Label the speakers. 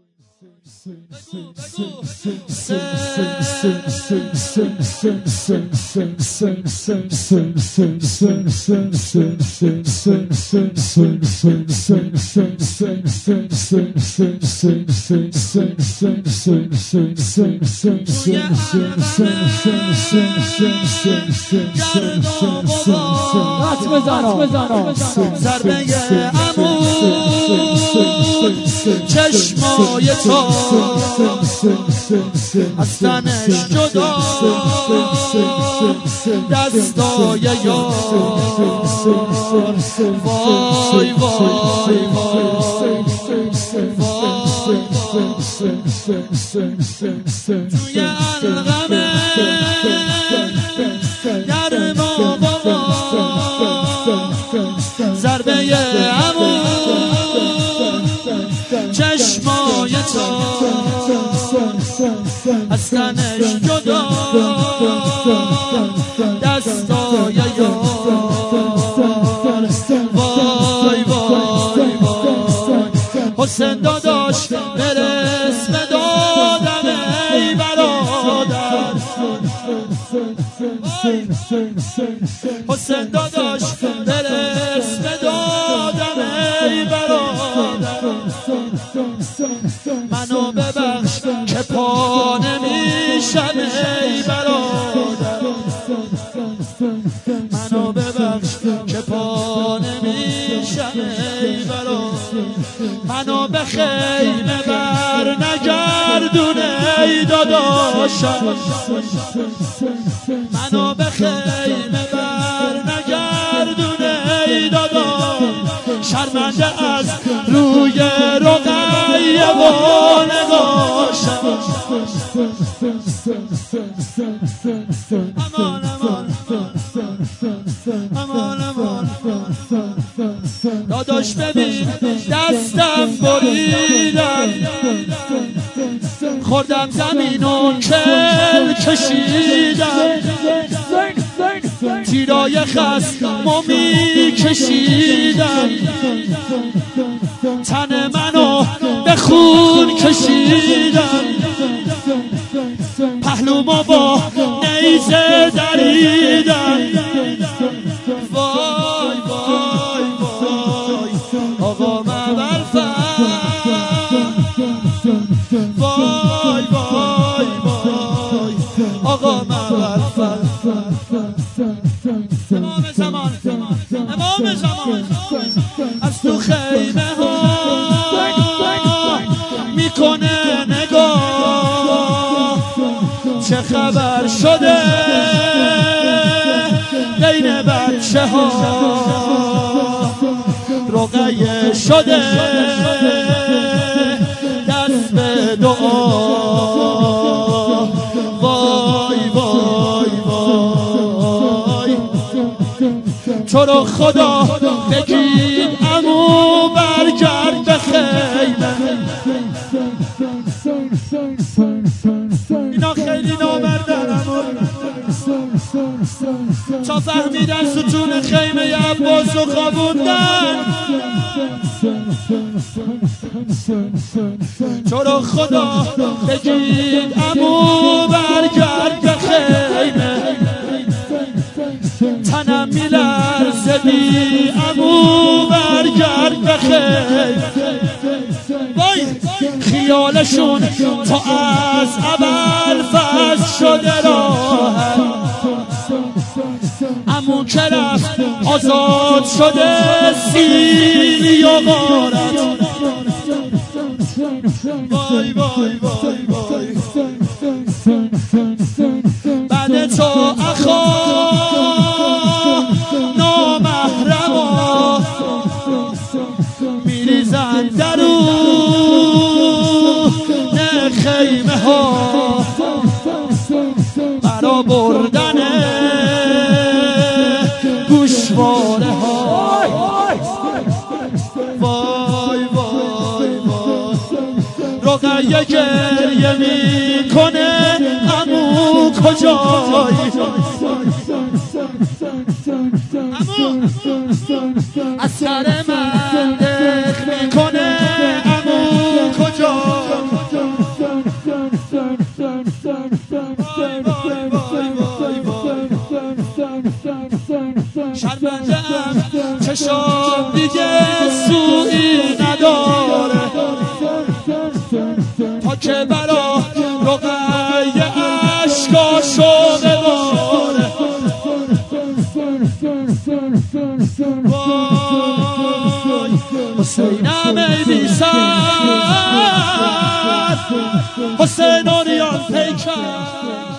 Speaker 1: چشمای تو از تنش جدا دستای یار وای وای وای توی علقمه در ما بابا ضربه عمو چشمای تو از تنش جدا دستای یار وای وای وای حسین داداش برس به دادم ای برادر حسین داداش برس به دادم ای برادر منو ببخش که پا نمیشم ای برادر منو ببخش که پا نمیشم ای برادر منو به خیمه بر نگردونه ای داداشم منو به خیمه بر نگردونه ای داداش شرمنده از روی رقیه و نگاشم امان امان امان امان داداش ببین دستم بریدم خوردم زمین و کل کشیدم تیرای خصمو میکشیدم تن منو به خون کشیدم پهلومو با نیزه دریدم وای وای وای آقا مبرفن وای وای وای آقا مبرفن امام زمان امام زمان از تو خیمه ها میکنه نگاه چه خبر شده بین بچه ها رقیه شده دست به دعا وای وای وای تو رو خدا بگید عمو برگرد به خیمه اینا خیلی نامردن تا فهمیدن ستون خیمه عباس رو خوابوندن تو رو خدا بگید عمو برگرد به خیمه تنم میلرزه بی عمو برگرد به خیمه وای خیالشون تا از اول فز شده راه عمو که رفت آزاد شده سیلی و غارت وای وای وای وای بعد تو اخا نامحرما میریزن درون خیمه ها برا بردن گوشواره ها وای وای وای رقیه گریه میکنه عمو کجایی عمو از سر من دق میکنه عمو کجایی شرمنده‌ام چشام دیگه سوئی نداره تا که برا رقیه عشقاشو بباره وای حسینم ای بی سر حسینانیان پیکر